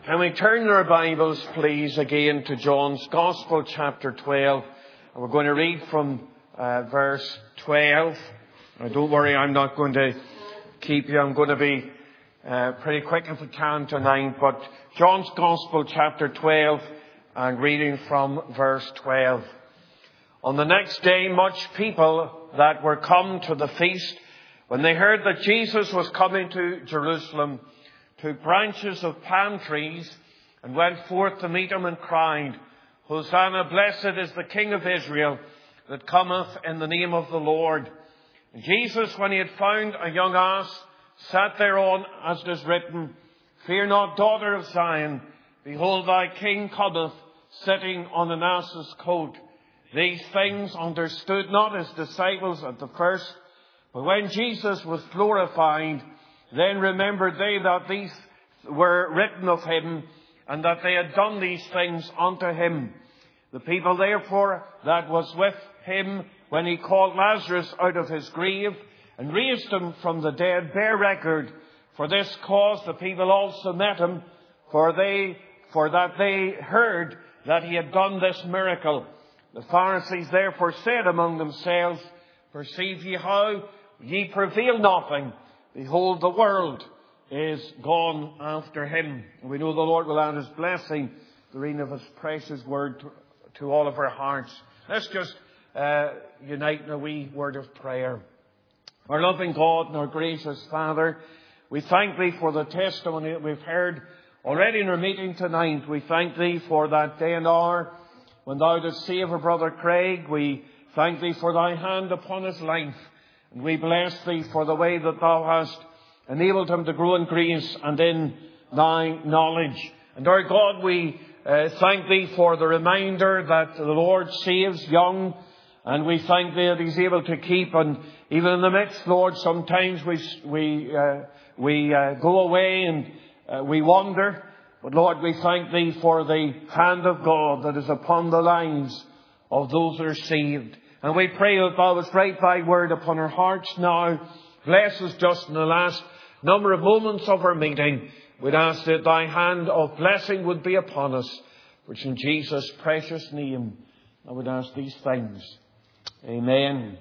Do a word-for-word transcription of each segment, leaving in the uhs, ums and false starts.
And we turn our Bibles, please, again to John's Gospel, chapter twelve. And we're going to read from uh, verse twelve. Now, don't worry, I'm not going to keep you. I'm going to be uh, pretty quick if we can tonight. But John's Gospel, chapter twelve, and reading from verse twelve. On the next day, much people that were come to the feast, when they heard that Jesus was coming to Jerusalem, took branches of palm trees and went forth to meet him and cried, Hosanna, blessed is the King of Israel that cometh in the name of the Lord. And Jesus, when he had found a young ass, sat thereon, as it is written, Fear not, daughter of Zion, behold, thy King cometh, sitting on an ass's coat. These things understood not his disciples at the first, but when Jesus was glorified, then remembered they that these were written of him, and that they had done these things unto him. The people therefore that was with him when he called Lazarus out of his grave, and raised him from the dead, bear record. For this cause the people also met him, for they, for that they heard that he had done this miracle. The Pharisees therefore said among themselves, Perceive ye how ye prevail nothing? Behold, the world is gone after him. And we know the Lord will add his blessing, the reading of his precious word to, to all of our hearts. Let's just uh, unite in a wee word of prayer. Our loving God and our gracious Father, we thank thee for the testimony that we've heard already in our meeting tonight. We thank thee for that day and hour when thou didst save our brother Craig. We thank thee for thy hand upon his life. And we bless thee for the way that thou hast enabled him to grow in grace and in thy knowledge. And our God, we uh, thank thee for the reminder that the Lord saves young. And we thank thee that he's able to keep. And even in the midst, Lord, sometimes we we uh, we uh, go away and uh, we wander. But Lord, we thank thee for the hand of God that is upon the lives of those that are saved. And we pray that thou wouldst write thy word upon our hearts now. Bless us just in the last number of moments of our meeting. We'd ask that thy hand of blessing would be upon us, which in Jesus' precious name I would ask these things. Amen.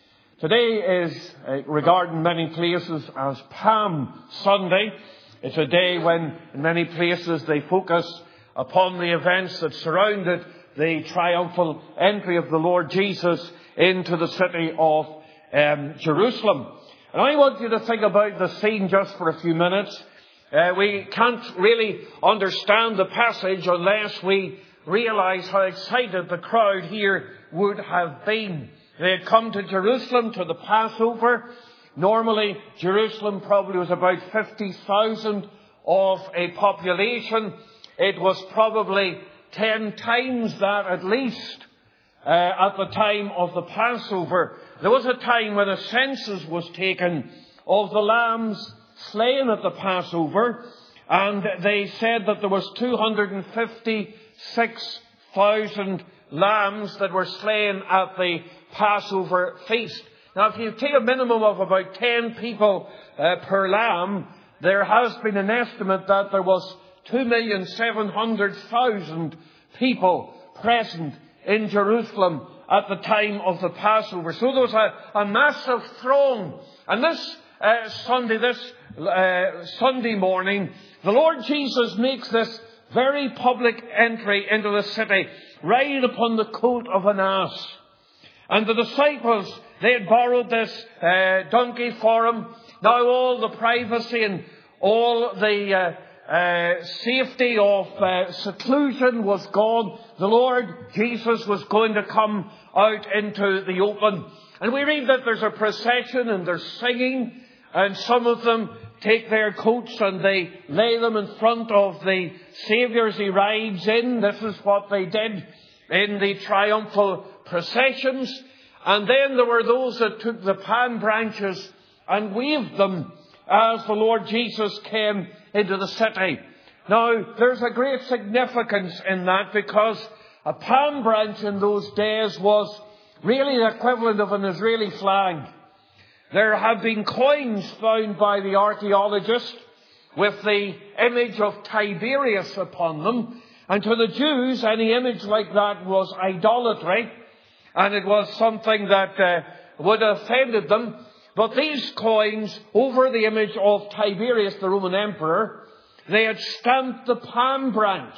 Today is uh, regarded in many places as Palm Sunday. It's a day when in many places they focus upon the events that surrounded the triumphal entry of the Lord Jesus into the city of um, Jerusalem. And I want you to think about the scene just for a few minutes. Uh, we can't really understand the passage unless we realize how excited the crowd here would have been. They had come to Jerusalem to the Passover. Normally, Jerusalem probably was about fifty thousand of a population. It was probably ten times that at least uh, at the time of the Passover. There was a time when a census was taken of the lambs slain at the Passover, and they said that there was two hundred fifty-six thousand lambs that were slain at the Passover feast. Now, if you take a minimum of about ten people uh, per lamb, there has been an estimate that there was two million seven hundred thousand people present in Jerusalem at the time of the Passover. So there was a, a massive throng. And this uh, Sunday, this uh, Sunday morning, the Lord Jesus makes this very public entry into the city, riding upon the coat of an ass. And the disciples, they had borrowed this uh, donkey for him. Now all the privacy and all the uh, uh, safety of uh, seclusion was gone. The Lord Jesus was going to come out into the open. And we read that there's a procession and there's singing. And some of them take their coats and they lay them in front of the Saviour as he rides in. This is what they did in the triumphal processions. And then there were those that took the palm branches and waved them as the Lord Jesus came into the city. Now, there's a great significance in that, because a palm branch in those days was really the equivalent of an Israeli flag. There have been coins found by the archaeologists with the image of Tiberius upon them. And to the Jews, any image like that was idolatry, and it was something that uh, would have offended them. But these coins, over the image of Tiberius, the Roman emperor, they had stamped the palm branch.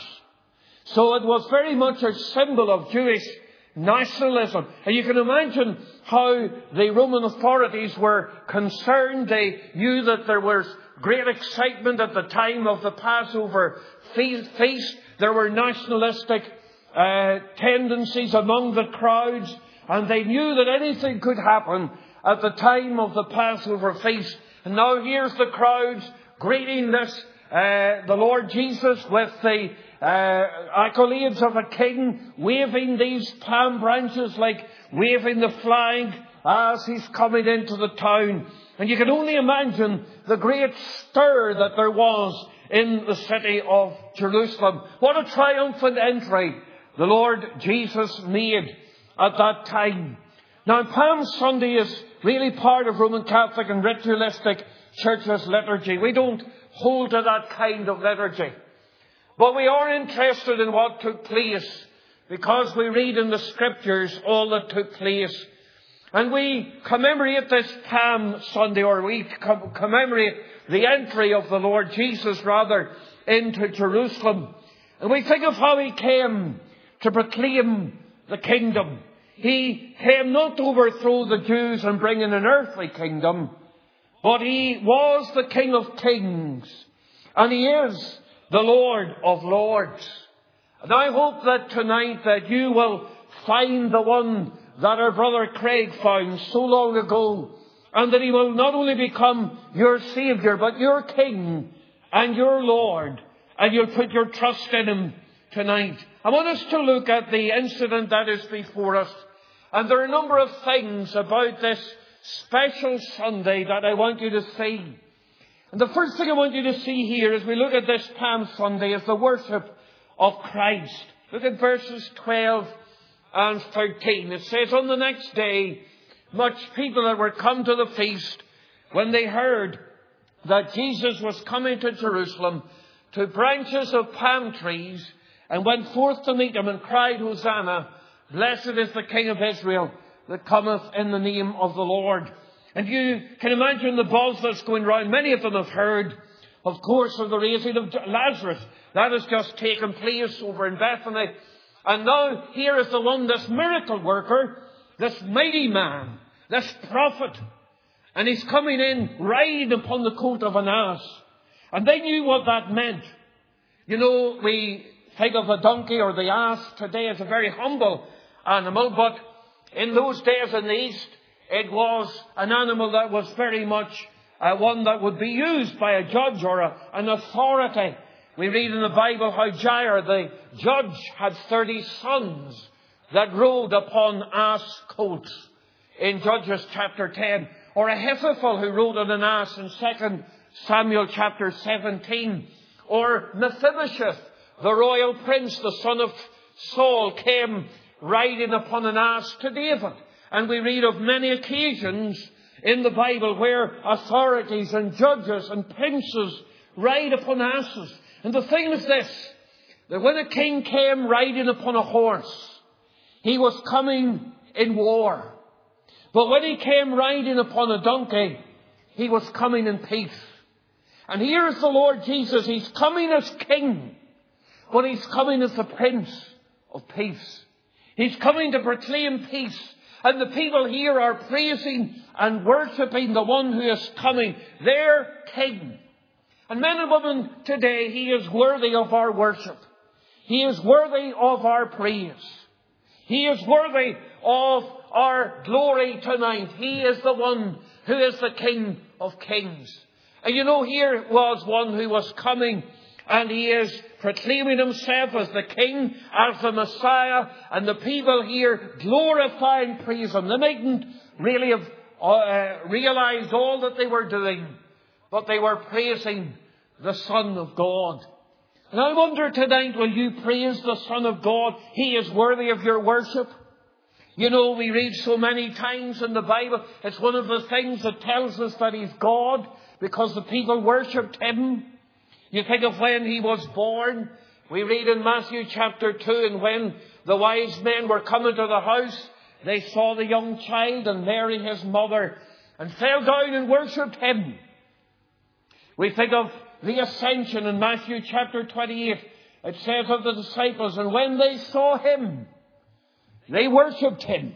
So it was very much a symbol of Jewish nationalism. And you can imagine how the Roman authorities were concerned. They knew that there was great excitement at the time of the Passover feast. There were nationalistic uh, tendencies among the crowds, and they knew that anything could happen at the time of the Passover feast. And now here's the crowds greeting this, uh, the Lord Jesus, with the uh, accolades of a king, waving these palm branches like waving the flag as he's coming into the town. And you can only imagine the great stir that there was in the city of Jerusalem. What a triumphant entry the Lord Jesus made at that time. Now, Palm Sunday is really part of Roman Catholic and ritualistic church's liturgy. We don't hold to that kind of liturgy. But we are interested in what took place because we read in the Scriptures all that took place. And we commemorate this Palm Sunday, or we commemorate the entry of the Lord Jesus, rather, into Jerusalem. And we think of how he came to proclaim the kingdom. He came not to overthrow the Jews and bring in an earthly kingdom, but he was the King of Kings, and he is the Lord of Lords. And I hope that tonight that you will find the one that our brother Craig found so long ago, and that he will not only become your Saviour, but your King and your Lord, and you'll put your trust in him tonight. I want us to look at the incident that is before us. And there are a number of things about this special Sunday that I want you to see. And the first thing I want you to see here as we look at this Palm Sunday is the worship of Christ. Look at verses twelve and thirteen. It says, on the next day, much people that were come to the feast, when they heard that Jesus was coming to Jerusalem, took branches of palm trees and went forth to meet him and cried, Hosanna, blessed is the King of Israel that cometh in the name of the Lord. And you can imagine the buzz that's going round. Many of them have heard, of course, of the raising of Lazarus. That has just taken place over in Bethany. And now here is the one, this miracle worker, this mighty man, this prophet. And he's coming in riding upon the coat of an ass. And they knew what that meant. You know, we think of a donkey or the ass today as a very humble animal, but in those days in the East, it was an animal that was very much uh, one that would be used by a judge or a, an authority. We read in the Bible how Jair, the judge, had thirty sons that rode upon ass colts in Judges chapter ten. Or Ahithophel, who rode on an ass in Second Samuel chapter seventeen. Or Mephibosheth, the royal prince, the son of Saul, came riding upon an ass to David. And we read of many occasions in the Bible where authorities and judges and princes ride upon asses. And the thing is this, that when a king came riding upon a horse, he was coming in war. But when he came riding upon a donkey, he was coming in peace. And here is the Lord Jesus. He's coming as king, but he's coming as the Prince of Peace. He's coming to proclaim peace. And the people here are praising and worshipping the one who is coming, their King. And men and women today, he is worthy of our worship. He is worthy of our praise. He is worthy of our glory tonight. He is the one who is the King of Kings. And you know, here was one who was coming, and he is proclaiming himself as the King, as the Messiah, and the people here glorify and praise him. They mightn't really have uh, realized all that they were doing, but they were praising the Son of God. And I wonder tonight, will you praise the Son of God? He is worthy of your worship. You know, we read so many times in the Bible, it's one of the things that tells us that he's God, because the people worshipped him. You think of when he was born. We read in Matthew chapter two, and when the wise men were coming to the house, they saw the young child and Mary his mother, and fell down and worshipped him. We think of the ascension in Matthew chapter twenty-eight. It says of the disciples, and when they saw him, they worshipped him.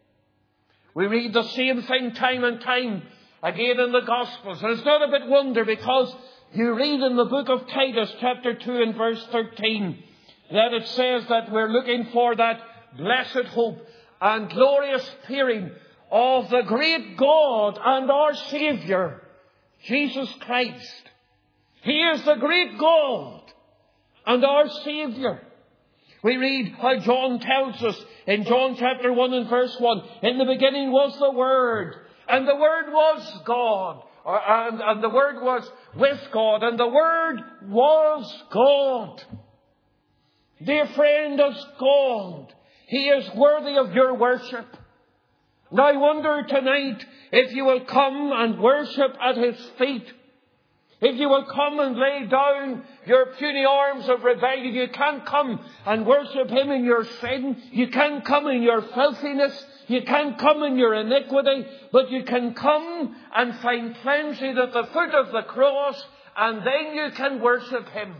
We read the same thing time and time again in the Gospels. And it's not a bit wonder, because you read in the book of Titus chapter two and verse thirteen that it says that we're looking for that blessed hope and glorious appearing of the great God and our Saviour, Jesus Christ. He is the great God and our Saviour. We read how John tells us in John chapter one and verse one, in the beginning was the Word, and the Word was God, and, and the Word was with God, and the Word was God. Dear friend, as God, He is worthy of your worship. And I wonder tonight if you will come and worship at His feet. If you will come and lay down your puny arms of rebellion. You can't come and worship Him in your sin. You can't come in your filthiness. You can't come in your iniquity. But you can come and find cleansing at the foot of the cross, and then you can worship Him.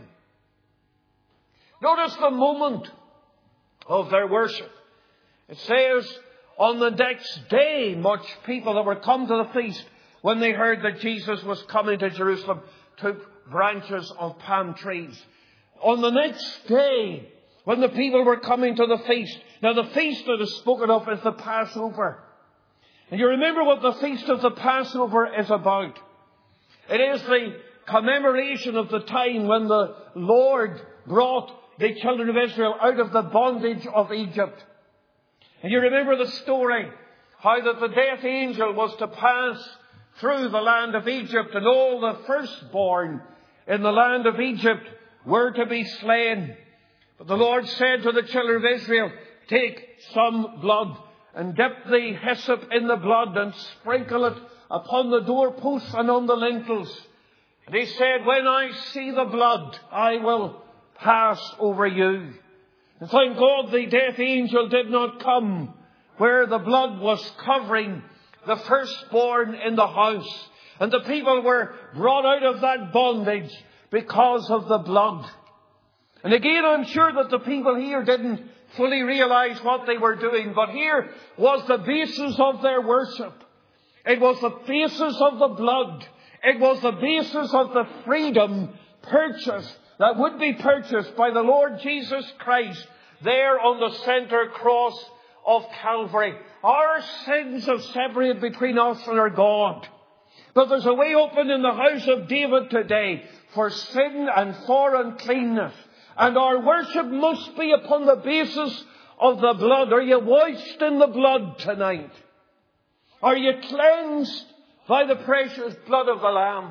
Notice the moment of their worship. It says, on the next day, much people that were come to the feast, when they heard that Jesus was coming to Jerusalem, took branches of palm trees. On the next day, when the people were coming to the feast. Now the feast that is spoken of is the Passover. And you remember what the feast of the Passover is about. It is the commemoration of the time when the Lord brought the children of Israel out of the bondage of Egypt. And you remember the story, how that the death angel was to pass through the land of Egypt, and all the firstborn in the land of Egypt were to be slain. But the Lord said to the children of Israel, take some blood and dip the hyssop in the blood and sprinkle it upon the doorposts and on the lintels. And He said, when I see the blood, I will pass over you. And thank God the death angel did not come where the blood was covering the firstborn in the house. And the people were brought out of that bondage because of the blood. And again, I'm sure that the people here didn't fully realize what they were doing. But here was the basis of their worship. It was the basis of the blood. It was the basis of the freedom purchased, that would be purchased by the Lord Jesus Christ there on the center cross of Calvary. Our sins have separated between us and our God. But there's a way open in the house of David today for sin and for uncleanness. And our worship must be upon the basis of the blood. Are you washed in the blood tonight? Are you cleansed by the precious blood of the Lamb?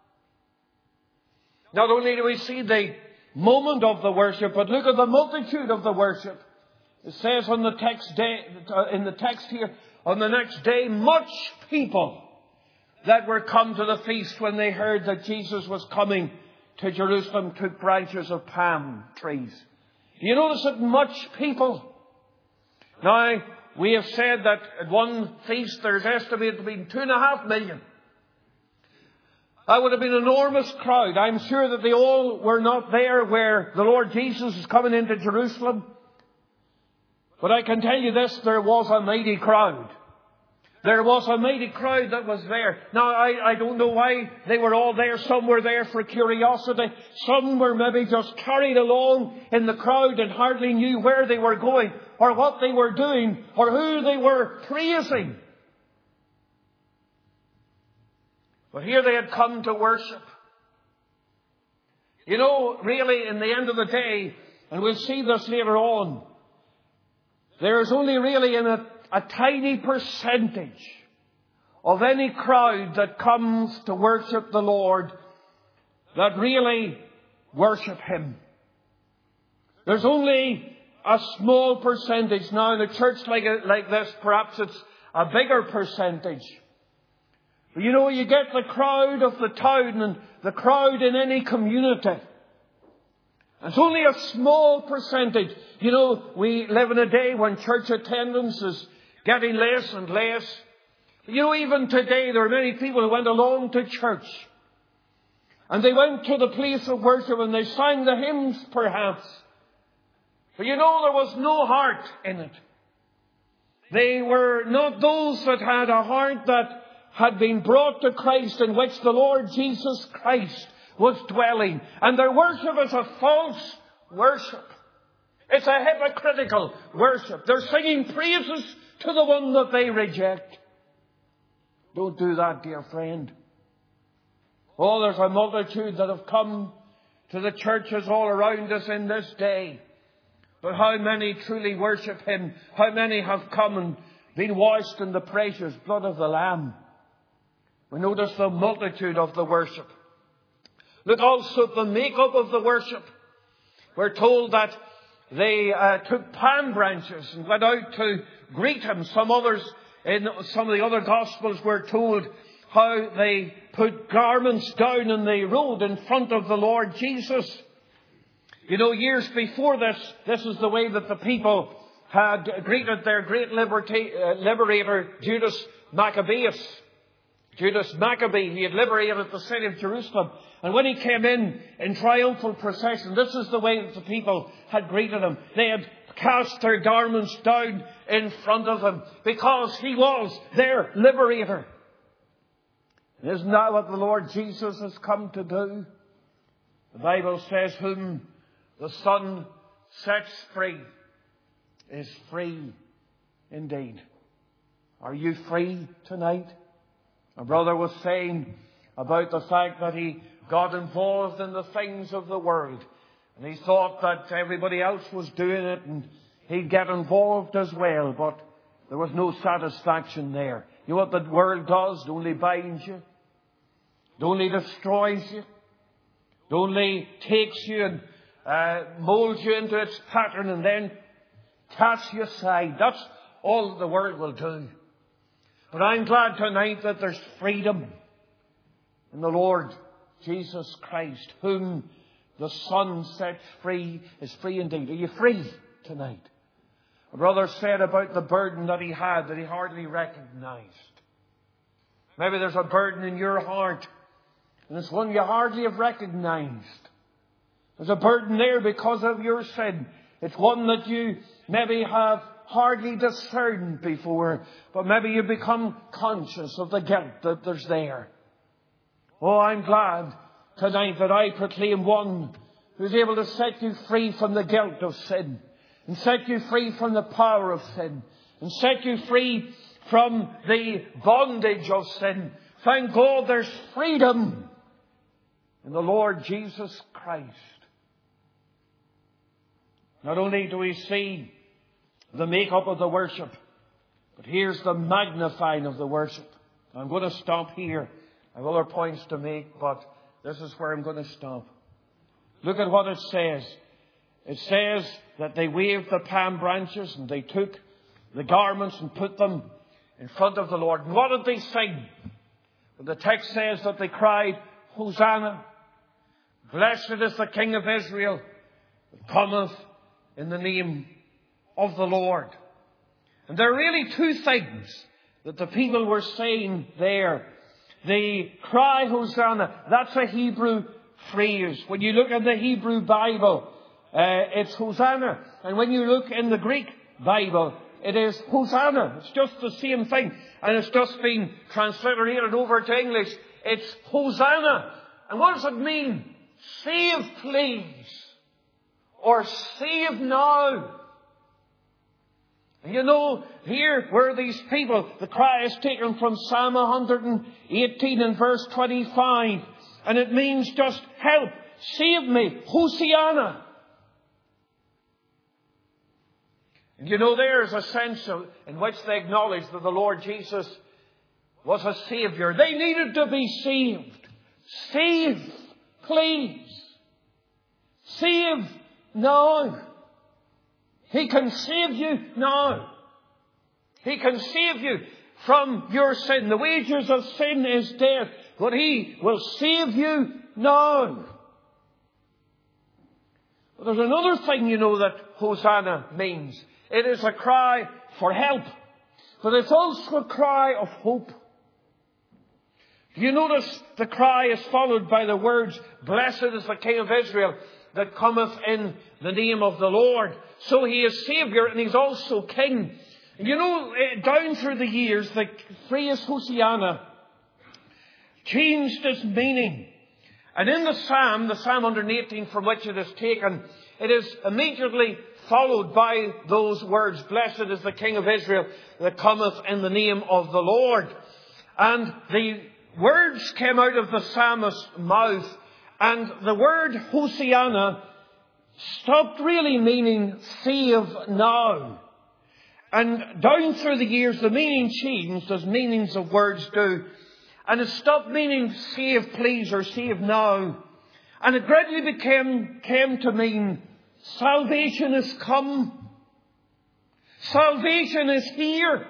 Not only do we see the moment of the worship, but look at the multitude of the worship. It says on the text day, in the text here, on the next day, much people that were come to the feast when they heard that Jesus was coming to Jerusalem took branches of palm trees. You notice that much people. Now, we have said that at one feast there's estimated to be two and a half million. That would have been an enormous crowd. I'm sure that they all were not there where the Lord Jesus is coming into Jerusalem. But I can tell you this, there was a mighty crowd. There was a mighty crowd that was there. Now, I, I don't know why they were all there. Some were there for curiosity. Some were maybe just carried along in the crowd and hardly knew where they were going or what they were doing or who they were praising. But here they had come to worship. You know, really, in the end of the day, and we'll see this later on, there is only really in a, a tiny percentage of any crowd that comes to worship the Lord that really worship Him. There's only a small percentage. Now, in a church like, like this, perhaps it's a bigger percentage. You know, you get the crowd of the town and the crowd in any community. It's only a small percentage. You know, we live in a day when church attendance is getting less and less. You know, even today there are many people who went along to church. And they went to the place of worship and they sang the hymns perhaps. But you know, there was no heart in it. They were not those that had a heart that had been brought to Christ, in which the Lord Jesus Christ was dwelling. And their worship is a false worship. It's a hypocritical worship. They're singing praises to the one that they reject. Don't do that, dear friend. Oh, there's a multitude that have come to the churches all around us in this day. But how many truly worship Him? How many have come and been washed in the precious blood of the Lamb? We notice the multitude of the worship. Look also at the makeup of the worship. We're told that they uh, took palm branches and went out to greet Him. Some others, in some of the other Gospels, we're told how they put garments down in the road in front of the Lord Jesus. You know, years before this, this is the way that the people had greeted their great liberta- uh, liberator, Judas Maccabeus. Judas Maccabee, he had liberated the city of Jerusalem. And when he came in in triumphal procession, this is the way that the people had greeted him. They had cast their garments down in front of him because he was their liberator. And isn't that what the Lord Jesus has come to do? The Bible says, whom the Son sets free is free indeed. Are you free tonight? My brother was saying about the fact that he got involved in the things of the world. And he thought that everybody else was doing it and he'd get involved as well. But there was no satisfaction there. You know what the world does? It only binds you. It only destroys you. It only takes you and uh, molds you into its pattern and then casts you aside. That's all that the world will do. But I'm glad tonight that there's freedom in the Lord Jesus Christ, whom the Son sets free is free indeed. Are you free tonight? A brother said about the burden that he had that he hardly recognized. Maybe there's a burden in your heart, and it's one you hardly have recognized. There's a burden there because of your sin. It's one that you maybe have hardly discerned before, but maybe you become conscious of the guilt that there's there. Oh, I'm glad tonight that I proclaim one who's able to set you free from the guilt of sin, and set you free from the power of sin, and set you free from the bondage of sin. Thank God there's freedom in the Lord Jesus Christ. Not only do we see the makeup of the worship, but here's the magnifying of the worship. I'm going to stop here. I have other points to make, but this is where I'm going to stop. Look at what it says. It says that they waved the palm branches and they took the garments and put them in front of the Lord. And what did they sing? Well, the text says that they cried, Hosanna! Blessed is the King of Israel that cometh in the name of the Lord. And there are really two things that the people were saying there. The cry Hosanna, that's a Hebrew phrase. When you look at the Hebrew Bible, uh, it's Hosanna. And when you look in the Greek Bible, it is Hosanna. It's just the same thing. And it's just been transliterated over to English. It's Hosanna. And what does it mean? Save, please. Or save now. And you know, here were these people. The cry is taken from Psalm one eighteen and verse twenty-five. And it means just help. Save me. Hosanna. And you know, there is a sense of, in which they acknowledge that the Lord Jesus was a Saviour. They needed to be saved. Save, please. Save now. He can save you now. He can save you from your sin. The wages of sin is death, but He will save you now. But there's another thing, you know, that Hosanna means. It is a cry for help, but it's also a cry of hope. You notice the cry is followed by the words, "Blessed is the King of Israel that cometh in the name of the Lord." So He is Saviour and He's also King. You know, down through the years, the phrase Hosanna changed its meaning. And in the Psalm, the Psalm one eighteen from which it is taken, it is immediately followed by those words, "Blessed is the King of Israel that cometh in the name of the Lord." And the words came out of the psalmist's mouth, and the word Hosanna stopped really meaning save now. And down through the years, the meaning changed as meanings of words do. And it stopped meaning save please or save now. And it gradually became, came to mean salvation is come. Salvation is here.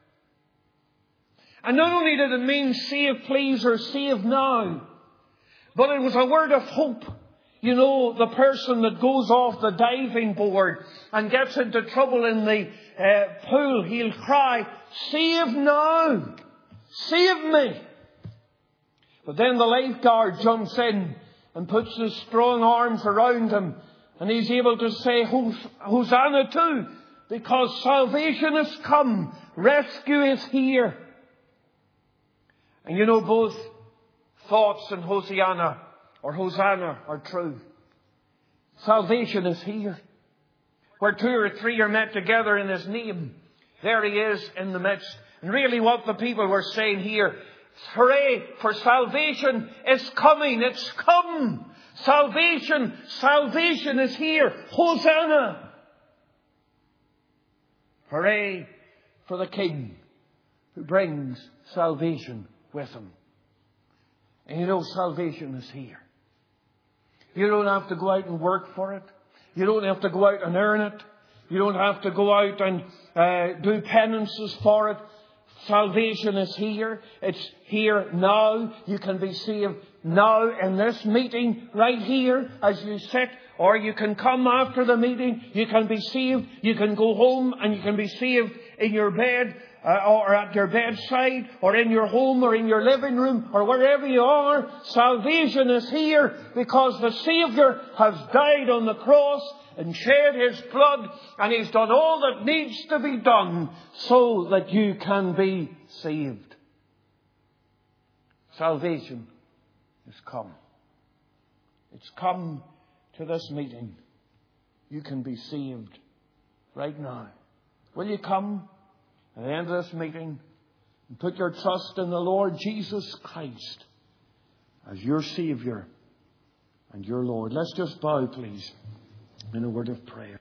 And not only did it mean save please or save now, but it was a word of hope. You know, the person that goes off the diving board and gets into trouble in the uh, pool, he'll cry, "Save now! Save me!" But then the lifeguard jumps in and puts his strong arms around him, and he's able to say Hosanna too, because salvation has come. Rescue is here. And you know, both thoughts and Hosanna or Hosanna are true. Salvation is here. Where two or three are met together in His name, there He is in the midst. And really what the people were saying here, hooray, for salvation is coming. It's come. Salvation, salvation is here. Hosanna. Hooray for the King who brings salvation with Him. And you know, salvation is here. You don't have to go out and work for it. You don't have to go out and earn it. You don't have to go out and uh, do penances for it. Salvation is here. It's here now. You can be saved now in this meeting right here as you sit. Or you can come after the meeting. You can be saved. You can go home and you can be saved in your bed uh, or at your bedside or in your home or in your living room or wherever you are. Salvation is here because the Saviour has died on the cross and shed His blood, and He's done all that needs to be done so that you can be saved. Salvation has come. It's come to this meeting. You can be saved right now. Will you come at the end of this meeting and put your trust in the Lord Jesus Christ as your Saviour and your Lord? Let's just bow, please, in a word of prayer.